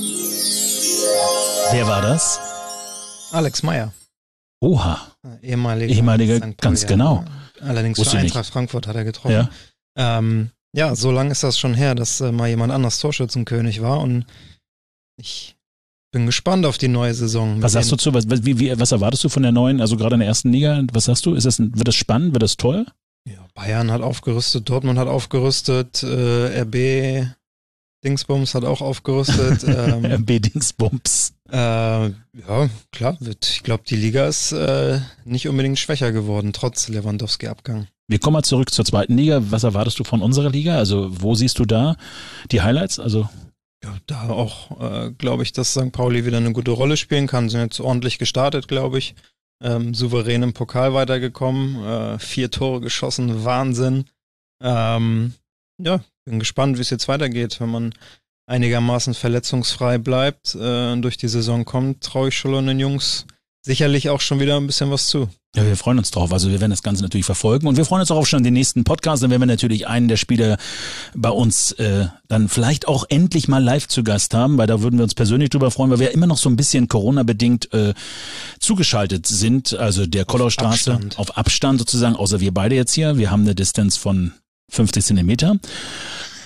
Wer war das? Alex Meyer. Oha. Ehemaliger ganz genau. Allerdings Wusste für ich Eintracht Frankfurt hat er getroffen. Ja. Ja, so lange ist das schon her, dass mal jemand anders Torschützenkönig war und ich bin gespannt auf die neue Saison. Was sagst du zu, was erwartest du von der neuen, also gerade in der ersten Liga? Was sagst du? Wird das spannend? Wird das toll? Ja, Bayern hat aufgerüstet, Dortmund hat aufgerüstet, RB Dingsbums hat auch aufgerüstet. RB Dingsbums. Ja, klar. Ich glaube, die Liga ist nicht unbedingt schwächer geworden, trotz Lewandowski-Abgang. Wir kommen mal zurück zur zweiten Liga. Was erwartest du von unserer Liga? Also wo siehst du da die Highlights? Also ja, da auch glaube ich, dass St. Pauli wieder eine gute Rolle spielen kann. Sind jetzt ordentlich gestartet, glaube ich. Souverän im Pokal weitergekommen. 4 Tore geschossen, Wahnsinn. Ja, bin gespannt, wie es jetzt weitergeht. Wenn man einigermaßen verletzungsfrei bleibt und durch die Saison kommt, traue ich schon den Jungs sicherlich auch schon wieder ein bisschen was zu. Ja, wir freuen uns drauf. Also wir werden das Ganze natürlich verfolgen und wir freuen uns auch schon an den nächsten Podcast. Dann werden wir natürlich einen der Spieler bei uns dann vielleicht auch endlich mal live zu Gast haben, weil da würden wir uns persönlich drüber freuen, weil wir immer noch so ein bisschen Corona-bedingt zugeschaltet sind. Also der Kollaustraße auf Abstand sozusagen, außer wir beide jetzt hier. Wir haben eine Distanz von 50 Zentimeter.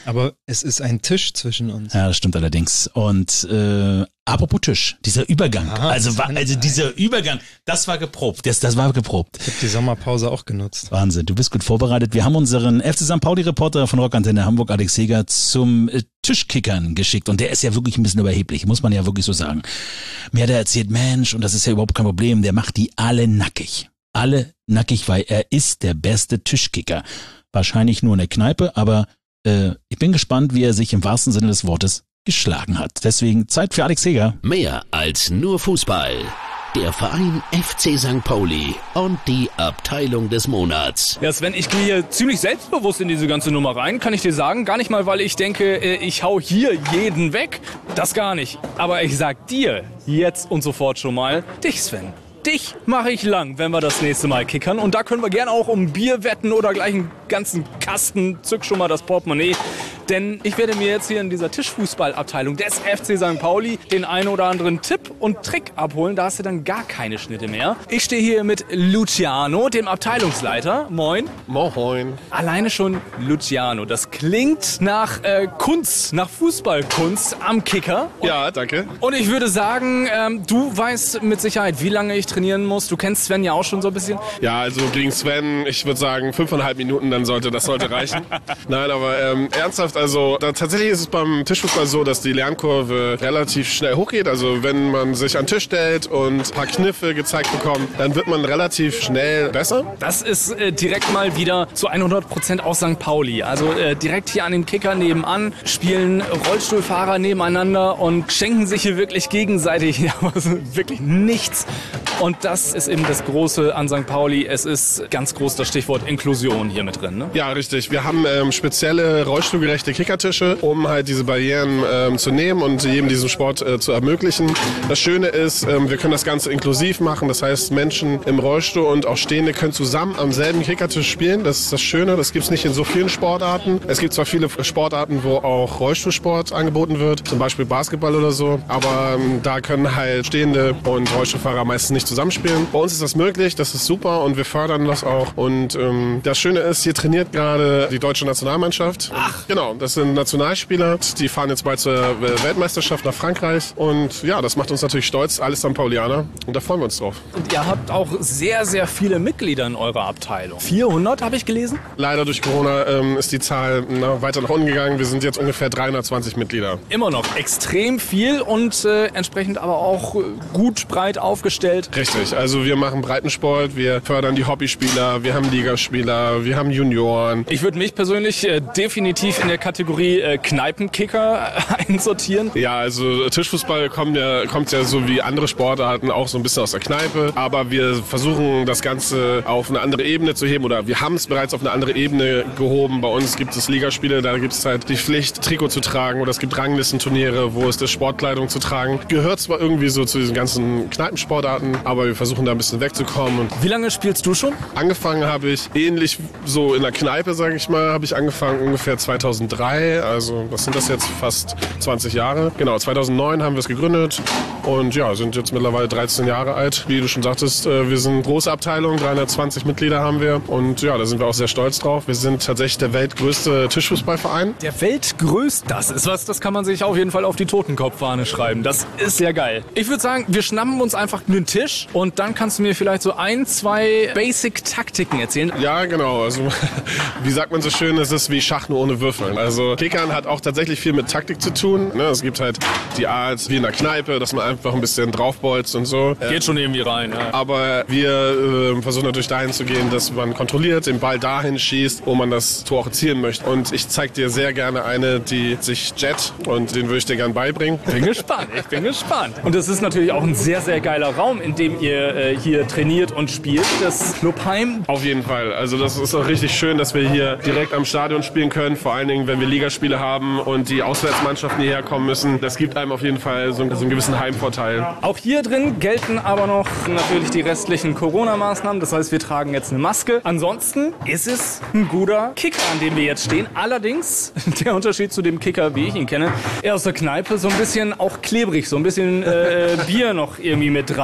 Aber es ist ein Tisch zwischen uns. Ja, das stimmt allerdings. Und apropos Tisch, dieser Übergang. Also dieser Übergang, das war geprobt. Das war geprobt. Ich habe die Sommerpause auch genutzt. Wahnsinn, du bist gut vorbereitet. Wir haben unseren FC St. Pauli-Reporter von Rockantenne Hamburg, Alex Seeger, zum Tischkickern geschickt. Und der ist ja wirklich ein bisschen überheblich, muss man ja wirklich so sagen. Mir hat er erzählt, Mensch, und das ist ja überhaupt kein Problem, der macht die alle nackig. Alle nackig, weil er ist der beste Tischkicker. Wahrscheinlich nur in der Kneipe, aber ich bin gespannt, wie er sich im wahrsten Sinne des Wortes geschlagen hat. Deswegen Zeit für Alex Seeger. Mehr als nur Fußball. Der Verein FC St. Pauli und die Abteilung des Monats. Ja, Sven, ich gehe hier ziemlich selbstbewusst in diese ganze Nummer rein, kann ich dir sagen. Gar nicht mal, weil ich denke, ich hau hier jeden weg. Das gar nicht. Aber ich sag dir jetzt und sofort schon mal, dich, Sven. Dich mache ich lang, wenn wir das nächste Mal kickern. Und da können wir gerne auch um Bier wetten oder gleich einen ganzen Kasten. Zück schon mal das Portemonnaie. Denn ich werde mir jetzt hier in dieser Tischfußballabteilung des FC St. Pauli den einen oder anderen Tipp und Trick abholen. Da hast du dann gar keine Schnitte mehr. Ich stehe hier mit Luciano, dem Abteilungsleiter. Moin. Moin. Alleine schon Luciano. Das klingt nach Kunst, nach Fußballkunst am Kicker. Ja, danke. Und ich würde sagen, du weißt mit Sicherheit, wie lange ich trainieren muss. Du kennst Sven ja auch schon so ein bisschen. Ja, also gegen Sven, ich würde sagen 5,5 Minuten, dann sollte reichen. Nein, aber ernsthaft, also tatsächlich ist es beim Tischfußball so, dass die Lernkurve relativ schnell hochgeht. Also wenn man sich an den Tisch stellt und ein paar Kniffe gezeigt bekommt, dann wird man relativ schnell besser. Das ist direkt mal wieder zu 100% aus St. Pauli. Also direkt hier an dem Kicker nebenan spielen Rollstuhlfahrer nebeneinander und schenken sich hier wirklich gegenseitig wirklich nichts. Und das ist eben das Große an St. Pauli. Es ist ganz groß das Stichwort Inklusion hier mit drin. Ne? Ja, richtig. Wir haben spezielle rollstuhlgerechte Kickertische, um halt diese Barrieren zu nehmen und jedem diesen Sport zu ermöglichen. Das Schöne ist, wir können das Ganze inklusiv machen. Das heißt, Menschen im Rollstuhl und auch Stehende können zusammen am selben Kickertisch spielen. Das ist das Schöne. Das gibt es nicht in so vielen Sportarten. Es gibt zwar viele Sportarten, wo auch Rollstuhlsport angeboten wird, zum Beispiel Basketball oder so, aber da können halt Stehende und Rollstuhlfahrer meistens nicht zusammenspielen. Bei uns ist das möglich, das ist super und wir fördern das auch. Und das Schöne ist, hier trainiert gerade die deutsche Nationalmannschaft. Ach. Genau, das sind Nationalspieler, die fahren jetzt bald zur Weltmeisterschaft nach Frankreich und ja, das macht uns natürlich stolz, alles St. Paulianer und da freuen wir uns drauf. Und ihr habt auch sehr, sehr viele Mitglieder in eurer Abteilung. 400 habe ich gelesen? Leider durch Corona ist die Zahl weiter nach unten gegangen. Wir sind jetzt ungefähr 320 Mitglieder. Immer noch extrem viel und entsprechend aber auch gut breit aufgestellt. Richtig, also wir machen Breitensport, wir fördern die Hobbyspieler, wir haben Ligaspieler, wir haben Junioren. Ich würde mich persönlich definitiv in der Kategorie Kneipenkicker einsortieren. Ja, also Tischfußball kommt ja so wie andere Sportarten auch so ein bisschen aus der Kneipe, aber wir versuchen das Ganze auf eine andere Ebene zu heben oder wir haben es bereits auf eine andere Ebene gehoben. Bei uns gibt es Ligaspiele, da gibt es halt die Pflicht, Trikot zu tragen oder es gibt Ranglistenturniere, wo es ist, Sportkleidung zu tragen. Gehört zwar irgendwie so zu diesen ganzen Kneipensportarten, aber wir versuchen da ein bisschen wegzukommen. Und wie lange spielst du schon? Angefangen habe ich ähnlich so in der Kneipe, sage ich mal, habe ich angefangen ungefähr 2003, also was sind das jetzt, fast 20 Jahre. Genau, 2009 haben wir es gegründet und ja, sind jetzt mittlerweile 13 Jahre alt. Wie du schon sagtest, wir sind eine große Abteilung, 320 Mitglieder haben wir und ja, da sind wir auch sehr stolz drauf. Wir sind tatsächlich der weltgrößte Tischfußballverein. Der weltgrößte, das ist was, das kann man sich auf jeden Fall auf die Totenkopffahne schreiben. Das ist ja geil. Ich würde sagen, wir schnappen uns einfach einen Tisch und dann kannst du mir vielleicht so 1, 2 Basic-Taktiken erzählen. Ja, genau. Also wie sagt man so schön, es ist wie Schach nur ohne Würfeln. Also Kickern hat auch tatsächlich viel mit Taktik zu tun. Es gibt halt die Art wie in der Kneipe, dass man einfach ein bisschen draufbolzt und so. Geht schon irgendwie rein. Ja. Aber wir versuchen natürlich dahin zu gehen, dass man kontrolliert den Ball dahin schießt, wo man das Tor auch erzielen möchte. Und ich zeige dir sehr gerne eine, die sich Jet und den würde ich dir gerne beibringen. Ich bin gespannt. Und das ist natürlich auch ein sehr, sehr geiler Raum, in dem ihr hier trainiert und spielt. Das Clubheim. Auf jeden Fall. Also das ist auch richtig schön, dass wir hier direkt am Stadion spielen können. Vor allen Dingen, wenn wir Ligaspiele haben und die Auswärtsmannschaften hierher kommen müssen. Das gibt einem auf jeden Fall so einen gewissen Heimvorteil. Auch hier drin gelten aber noch natürlich die restlichen Corona-Maßnahmen. Das heißt, wir tragen jetzt eine Maske. Ansonsten ist es ein guter Kicker, an dem wir jetzt stehen. Allerdings, der Unterschied zu dem Kicker, wie ich ihn kenne, eher aus der Kneipe, so ein bisschen auch klebrig, so ein bisschen Bier noch irgendwie mit dran.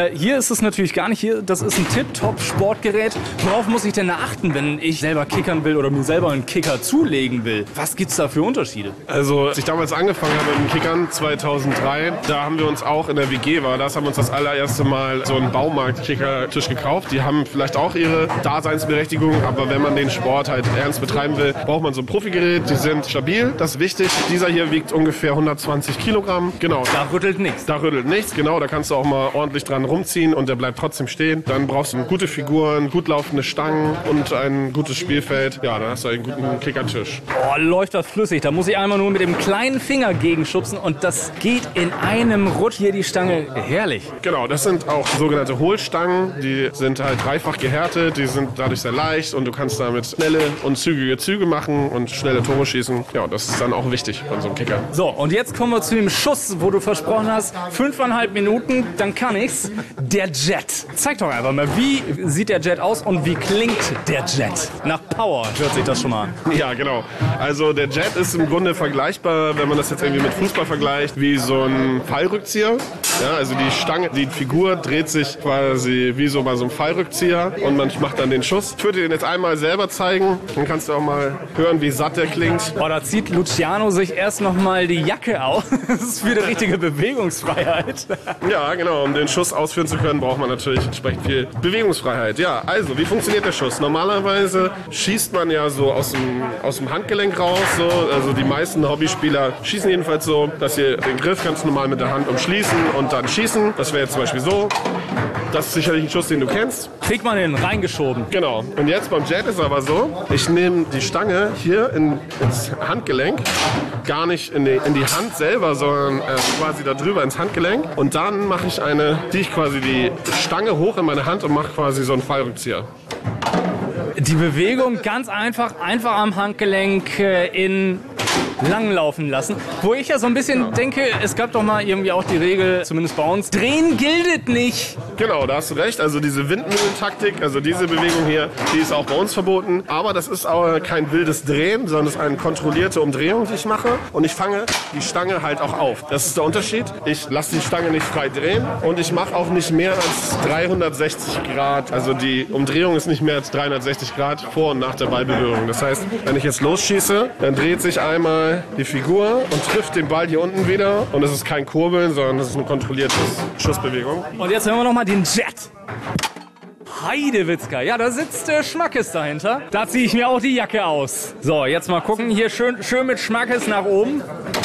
Hier ist es natürlich gar nicht. Das ist ein Tip-Top-Sportgerät. Worauf muss ich denn achten, wenn ich selber kickern will oder mir selber einen Kicker zulegen will? Was gibt's da für Unterschiede? Also, als ich damals angefangen habe mit dem Kickern, 2003, da haben wir uns auch in der WG haben wir uns das allererste Mal so einen Baumarkt-Kickertisch gekauft. Die haben vielleicht auch ihre Daseinsberechtigung, aber wenn man den Sport halt ernst betreiben will, braucht man so ein Profigerät. Die sind stabil, das ist wichtig. Dieser hier wiegt ungefähr 120 Kilogramm. Genau. Da rüttelt nichts. Da rüttelt nichts, genau. Da kannst du auch mal ordentlich dran rumziehen und der bleibt trotzdem stehen. Dann brauchst du gute Figuren, gut laufende Stangen und ein gutes Spielfeld. Ja, dann hast du einen guten Kickertisch. Oh, läuft das flüssig. Da muss ich einmal nur mit dem kleinen Finger gegenschubsen und das geht in einem Rutsch. Hier die Stange. Herrlich. Genau, das sind auch sogenannte Hohlstangen. Die sind halt dreifach gehärtet, die sind dadurch sehr leicht und du kannst damit schnelle und zügige Züge machen und schnelle Tore schießen. Ja, das ist dann auch wichtig bei so einem Kicker. So, und jetzt kommen wir zu dem Schuss, wo du versprochen hast, 5,5 Minuten, dann kann ich's. Der Jet. Zeig doch einfach mal, wie sieht der Jet aus und wie klingt der Jet? Nach Power hört sich das schon mal an. Ja, genau. Also der Jet ist im Grunde vergleichbar, wenn man das jetzt irgendwie mit Fußball vergleicht, wie so ein Fallrückzieher. Ja, also die Stange, die Figur dreht sich quasi wie so bei so einem Fallrückzieher und man macht dann den Schuss. Ich würde den jetzt einmal selber zeigen, dann kannst du auch mal hören, wie satt der klingt. Oh, da zieht Luciano sich erst noch mal die Jacke aus. Das ist für die richtige Bewegungsfreiheit. Ja, genau. Um den Schuss ausführen zu können, braucht man natürlich entsprechend viel Bewegungsfreiheit. Ja, also, wie funktioniert der Schuss? Normalerweise schießt man ja so aus dem Handgelenk raus. So. Also die meisten Hobbyspieler schießen jedenfalls so, dass sie den Griff ganz normal mit der Hand umschließen und dann schießen. Das wäre jetzt zum Beispiel so. Das ist sicherlich ein Schuss, den du kennst. Kriegt man den reingeschoben. Genau. Und jetzt beim Jet ist aber so, ich nehme die Stange hier ins Handgelenk, gar nicht in die Hand selber, sondern quasi da drüber ins Handgelenk. Und dann mache ich ziehe ich quasi die Stange hoch in meine Hand und mache quasi so einen Fallrückzieher. Die Bewegung ganz einfach am Handgelenk langlaufen lassen. Wo ich ja so ein bisschen denke, es gab doch mal irgendwie auch die Regel, zumindest bei uns, drehen gilt nicht. Genau, da hast du recht. Also diese Windmühlentaktik, also diese Bewegung hier, die ist auch bei uns verboten. Aber das ist auch kein wildes Drehen, sondern es ist eine kontrollierte Umdrehung, die ich mache. Und ich fange die Stange halt auch auf. Das ist der Unterschied. Ich lasse die Stange nicht frei drehen und ich mache auch nicht mehr als 360 Grad. Also die Umdrehung ist nicht mehr als 360 Grad vor und nach der Ballberührung. Das heißt, wenn ich jetzt losschieße, dann dreht sich einmal die Figur und trifft den Ball hier unten wieder. Und es ist kein Kurbeln, sondern es ist eine kontrollierte Schussbewegung. Und jetzt hören wir nochmal den Jet. Heidewitzka. Ja, da sitzt Schmackes dahinter. Da ziehe ich mir auch die Jacke aus. So, jetzt mal gucken. Hier schön mit Schmackes nach oben.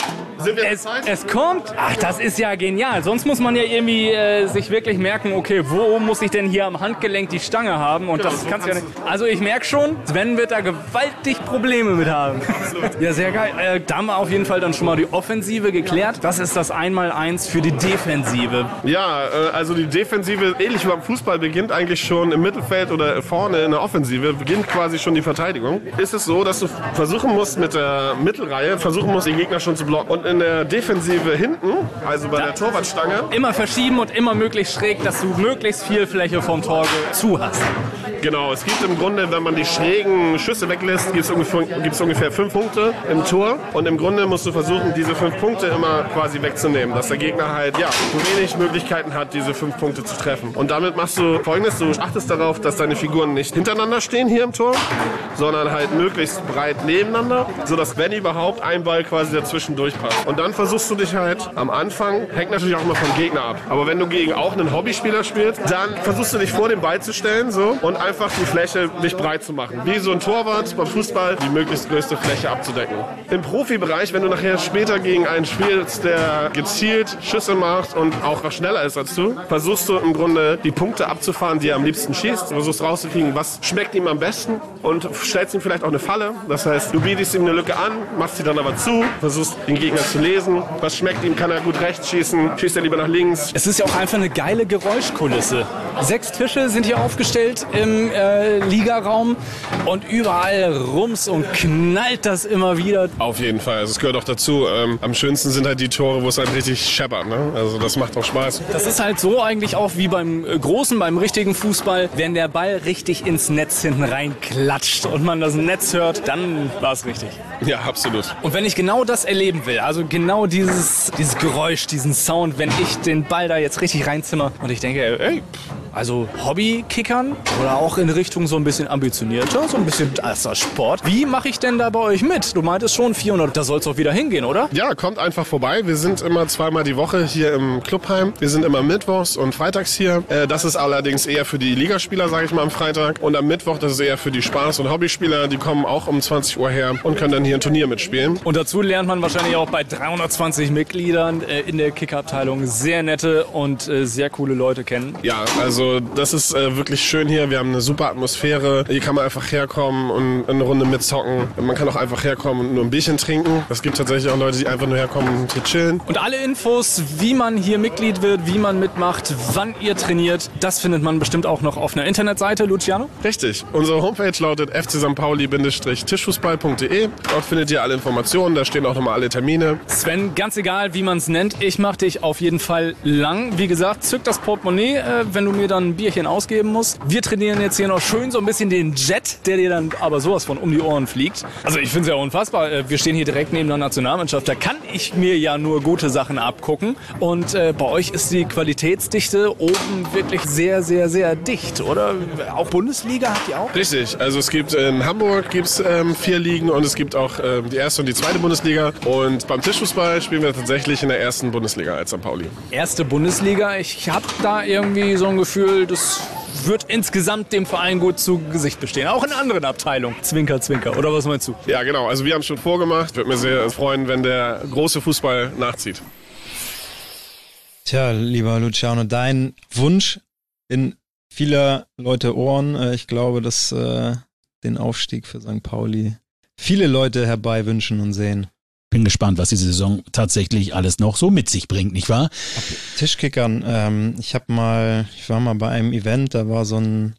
Es kommt. Ach, das ist ja genial. Sonst muss man ja irgendwie sich wirklich merken, okay, wo muss ich denn hier am Handgelenk die Stange haben? Und das kannst du ja nicht. Also ich merke schon, Sven wird da gewaltig Probleme mit haben. Absolut. Ja, sehr geil. Da haben wir auf jeden Fall dann schon mal die Offensive geklärt. Das ist das 1x1 für die Defensive. Ja, also die Defensive, ähnlich wie beim Fußball, beginnt eigentlich schon im Mittelfeld oder vorne in der Offensive, beginnt quasi schon die Verteidigung. Ist es so, dass du versuchen musst mit der Mittelreihe, den Gegner schon zu blocken. Und in der Defensive hinten, also bei der Torwartstange, immer verschieben und immer möglichst schräg, dass du möglichst viel Fläche vom Tor zu hast. Genau, es gibt im Grunde, wenn man die schrägen Schüsse weglässt, gibt es ungefähr 5 Punkte im Tor. Und im Grunde musst du versuchen, diese 5 Punkte immer quasi wegzunehmen, dass der Gegner halt so wenig Möglichkeiten hat, diese 5 Punkte zu treffen. Und damit machst du Folgendes, du achtest darauf, dass deine Figuren nicht hintereinander stehen hier im Tor, sondern halt möglichst breit nebeneinander, sodass, wenn überhaupt, ein Ball quasi dazwischen durchpasst. Und dann versuchst du dich halt am Anfang, hängt natürlich auch immer vom Gegner ab, aber wenn du gegen auch einen Hobbyspieler spielst, dann versuchst du dich vor den Ball zu stellen so und einfach die Fläche nicht breit zu machen. Wie so ein Torwart beim Fußball, die möglichst größte Fläche abzudecken. Im Profibereich, wenn du nachher später gegen einen spielst, der gezielt Schüsse macht und auch schneller ist als du, versuchst du im Grunde die Punkte abzufahren, die er am liebsten schießt. Du versuchst rauszukriegen, was schmeckt ihm am besten und stellst ihm vielleicht auch eine Falle. Das heißt, du bietest ihm eine Lücke an, machst sie dann aber zu, versuchst den Gegner zu lesen. Was schmeckt ihm? Kann er gut rechts schießen? Schießt er lieber nach links? Es ist ja auch einfach eine geile Geräuschkulisse. 6 Tische sind hier aufgestellt im Ligaraum und überall rums und knallt das immer wieder. Auf jeden Fall. Also es gehört auch dazu. Am schönsten sind halt die Tore, wo es halt richtig scheppert. Ne? Also das macht auch Spaß. Das ist halt so eigentlich auch wie beim beim richtigen Fußball. Wenn der Ball richtig ins Netz hinten rein klatscht und man das Netz hört, dann war es richtig. Ja, absolut. Und wenn ich genau das erleben will, also Also genau dieses Geräusch, diesen Sound, wenn ich den Ball da jetzt richtig reinzimmer und ich denke, ey, also Hobbykickern oder auch in Richtung so ein bisschen ambitionierter, so ein bisschen als Sport. Wie mache ich denn da bei euch mit? Du meintest schon 400, da soll es auch wieder hingehen, oder? Ja, kommt einfach vorbei. Wir sind immer zweimal die Woche hier im Clubheim. Wir sind immer mittwochs und freitags hier. Das ist allerdings eher für die Ligaspieler, sage ich mal, am Freitag. Und am Mittwoch, das ist eher für die Spaß- und Hobbyspieler. Die kommen auch um 20 Uhr her und können dann hier ein Turnier mitspielen. Und dazu lernt man wahrscheinlich auch bei 320 Mitgliedern in der Kickerabteilung sehr nette und sehr coole Leute kennen. Ja, also das ist wirklich schön hier. Wir haben eine super Atmosphäre. Hier kann man einfach herkommen und eine Runde mitzocken. Man kann auch einfach herkommen und nur ein Bierchen trinken. Es gibt tatsächlich auch Leute, die einfach nur herkommen und hier chillen. Und alle Infos, wie man hier Mitglied wird, wie man mitmacht, wann ihr trainiert, das findet man bestimmt auch noch auf einer Internetseite, Luciano? Richtig. Unsere Homepage lautet fcstpauli-tischfußball.de. Dort findet ihr alle Informationen. Da stehen auch nochmal alle Termine. Sven, ganz egal, wie man es nennt, ich mache dich auf jeden Fall lang. Wie gesagt, zück das Portemonnaie, wenn du mir dann ein Bierchen ausgeben musst. Wir trainieren jetzt hier noch schön so ein bisschen den Jet, der dir dann aber sowas von um die Ohren fliegt. Also ich finde es ja unfassbar. Wir stehen hier direkt neben der Nationalmannschaft. Da kann ich mir ja nur gute Sachen abgucken. Und bei euch ist die Qualitätsdichte oben wirklich sehr, sehr, sehr dicht, oder? Auch Bundesliga habt ihr auch? Richtig. Also es gibt in Hamburg 4 Ligen und es gibt auch die erste und die zweite Bundesliga. Und beim Tischfußball spielen wir tatsächlich in der ersten Bundesliga als St. Pauli. Erste Bundesliga. Ich habe da irgendwie so ein Gefühl, das wird insgesamt dem Verein gut zu Gesicht bestehen. Auch in anderen Abteilungen. Zwinker, zwinker. Oder was meinst du? Ja, genau. Also wir haben es schon vorgemacht. Würde mir sehr freuen, wenn der große Fußball nachzieht. Tja, lieber Luciano, dein Wunsch in vieler Leute Ohren. Ich glaube, dass den Aufstieg für St. Pauli viele Leute herbei wünschen und sehen. Bin gespannt, was diese Saison tatsächlich alles noch so mit sich bringt, nicht wahr? Tischkickern, ich war mal bei einem Event, da war so ein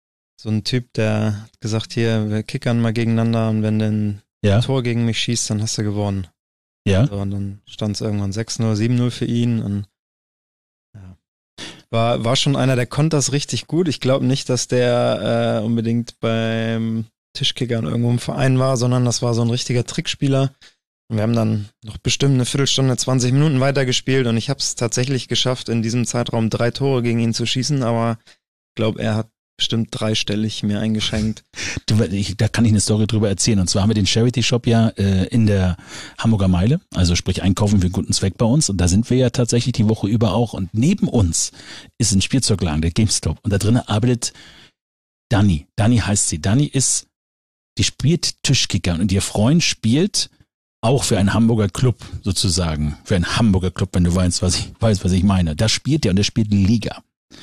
Typ, der hat gesagt, hier, wir kickern mal gegeneinander und wenn du ein Tor gegen mich schießt, dann hast du gewonnen. Ja. So, und dann stand es irgendwann 6-0, 7-0 für ihn und ja. War schon einer, der konnte das richtig gut. Ich glaube nicht, dass der unbedingt beim Tischkickern irgendwo im Verein war, sondern das war so ein richtiger Trickspieler. Und wir haben dann noch bestimmt eine Viertelstunde, 20 Minuten weitergespielt und ich habe es tatsächlich geschafft, in diesem Zeitraum 3 Tore gegen ihn zu schießen, aber ich glaube, er hat bestimmt 3-stellig mir eingeschenkt. Da kann ich eine Story drüber erzählen. Und zwar haben wir den Charity-Shop ja in der Hamburger Meile, also sprich Einkaufen für einen guten Zweck bei uns. Und da sind wir ja tatsächlich die Woche über auch. Und neben uns ist ein Spielzeugladen, der GameStop. Und da drinnen arbeitet Dani. Dani heißt sie. Die spielt Tischkicker und ihr Freund spielt auch für einen Hamburger Club sozusagen. Für einen Hamburger Club, wenn du weißt, was ich meine. Da spielt er und der spielt Liga.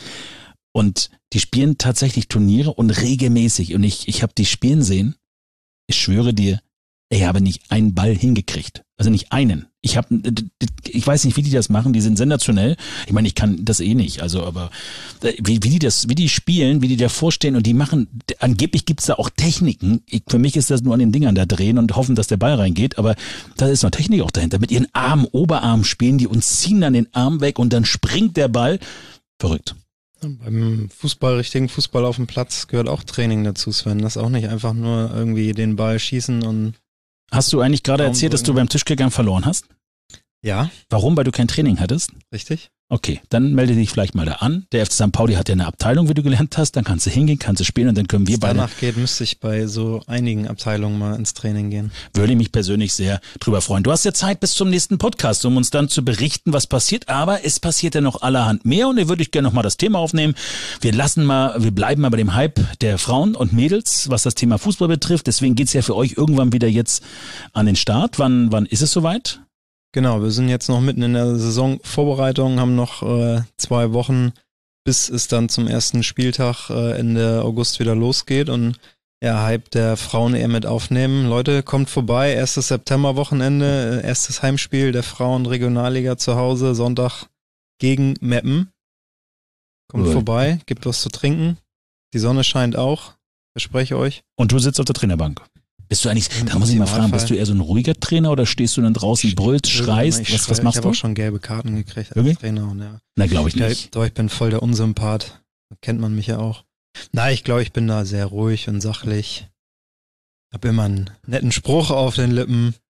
Und die spielen tatsächlich Turniere und regelmäßig. Und ich habe die spielen sehen. Ich schwöre dir, ich habe nicht einen Ball hingekriegt. Also nicht einen. Ich weiß nicht, wie die das machen. Die sind sensationell. Ich meine, ich kann das eh nicht. Also, aber wie die spielen, wie die da vorstehen und die machen, angeblich gibt's da auch Techniken. Für mich ist das nur an den Dingern da drehen und hoffen, dass der Ball reingeht. Aber da ist noch Technik auch dahinter. Mit ihren Oberarm spielen die und ziehen dann den Arm weg und dann springt der Ball. Verrückt. Beim richtigen Fußball auf dem Platz gehört auch Training dazu, Sven. Das ist auch nicht einfach nur irgendwie den Ball schießen und... Hast du eigentlich gerade erzählt, dass du beim Tischkickern verloren hast? Ja. Warum? Weil du kein Training hattest? Richtig. Okay, dann melde dich vielleicht mal da an. Der FC St. Pauli hat ja eine Abteilung, wie du gelernt hast. Dann kannst du hingehen, kannst du spielen und dann können wir beide... danach geht, müsste ich bei so einigen Abteilungen mal ins Training gehen. Würde mich persönlich sehr drüber freuen. Du hast ja Zeit bis zum nächsten Podcast, um uns dann zu berichten, was passiert. Aber es passiert ja noch allerhand mehr und da würde ich gerne nochmal das Thema aufnehmen. Wir bleiben mal bei dem Hype der Frauen und Mädels, was das Thema Fußball betrifft. Deswegen geht's ja für euch irgendwann wieder jetzt an den Start. Wann ist es soweit? Genau, wir sind jetzt noch mitten in der Saisonvorbereitung, haben noch 2 Wochen, bis es dann zum ersten Spieltag Ende August wieder losgeht und ja, Hype der Frauen eher mit aufnehmen. Leute, kommt vorbei, 1. September-Wochenende, erstes Heimspiel der Frauen-Regionalliga zu Hause, Sonntag gegen Meppen. Kommt vorbei, gibt was zu trinken, die Sonne scheint auch, verspreche euch. Und du sitzt auf der Trainerbank? Bist du eigentlich, da muss ich mal fragen, bist du eher so ein ruhiger Trainer oder stehst du dann draußen, brüllst, schreist? Was machst du? Ich habe auch schon gelbe Karten gekriegt als Trainer. Und ja. Na, glaube ich nicht. Doch, ich bin voll der Unsympath. Da kennt man mich ja auch. Na, ich glaube, ich bin da sehr ruhig und sachlich. Hab immer einen netten Spruch auf den Lippen.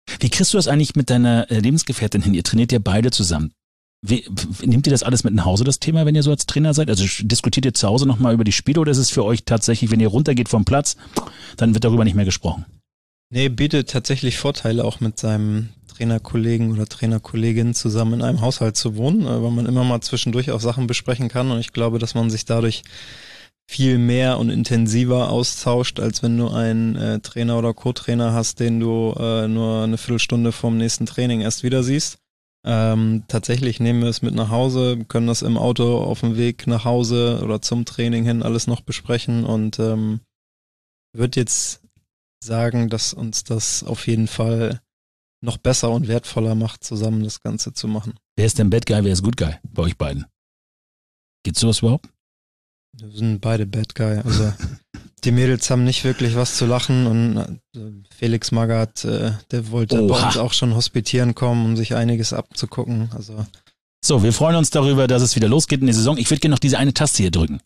Wie kriegst du das eigentlich mit deiner Lebensgefährtin hin? Ihr trainiert ja beide zusammen. Nehmt ihr das alles mit nach Hause, das Thema, wenn ihr so als Trainer seid? Also diskutiert ihr zu Hause nochmal über die Spiele oder ist es für euch tatsächlich, wenn ihr runtergeht vom Platz, dann wird darüber nicht mehr gesprochen? Nee, bietet tatsächlich Vorteile, auch mit seinem Trainerkollegen oder Trainerkollegin zusammen in einem Haushalt zu wohnen, weil man immer mal zwischendurch auch Sachen besprechen kann und ich glaube, dass man sich dadurch viel mehr und intensiver austauscht, als wenn du einen Trainer oder Co-Trainer hast, den du nur eine Viertelstunde vorm nächsten Training erst wieder siehst. Tatsächlich nehmen wir es mit nach Hause, können das im Auto auf dem Weg nach Hause oder zum Training hin alles noch besprechen und würde jetzt sagen, dass uns das auf jeden Fall noch besser und wertvoller macht, zusammen das Ganze zu machen. Wer ist denn Bad Guy, wer ist Good Guy bei euch beiden? Gibt's sowas überhaupt? Wir sind beide Bad Guy. Also die Mädels haben nicht wirklich was zu lachen und Felix Magath, der wollte bei uns auch schon hospitieren kommen, um sich einiges abzugucken. Also so, wir freuen uns darüber, dass es wieder losgeht in die Saison. Ich würde gerne noch diese eine Taste hier drücken.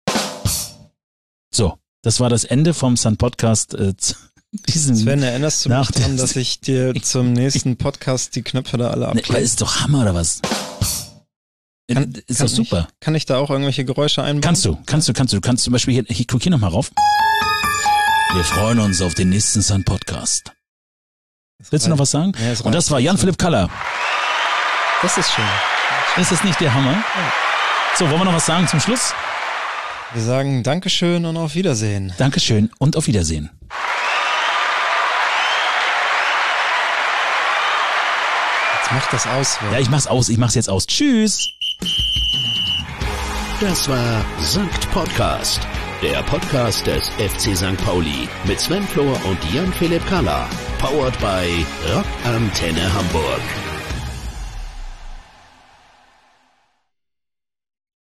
So, das war das Ende vom Sun Podcast. Sven, erinnerst du mich daran, dass ich dir zum nächsten Podcast die Knöpfe da alle abklicke? Ist doch Hammer, oder was? Ist doch super. Kann ich da auch irgendwelche Geräusche einbauen? Kannst du. Du kannst zum Beispiel hier guck hier nochmal rauf. Wir freuen uns auf den nächsten Sun Podcast. Willst du noch was sagen? Ja, und das war Jan-Philipp Kaller. Das ist schön. Ist das nicht der Hammer? Ja. So, wollen wir noch was sagen zum Schluss? Wir sagen Dankeschön und auf Wiedersehen. Dankeschön und auf Wiedersehen. Jetzt mach das aus. Ja, ich mach's jetzt aus. Tschüss. Das war Sankt Podcast, der Podcast des FC St. Pauli mit Sven Flohr und Jan-Philipp Kaller. Powered by Rock Antenne Hamburg.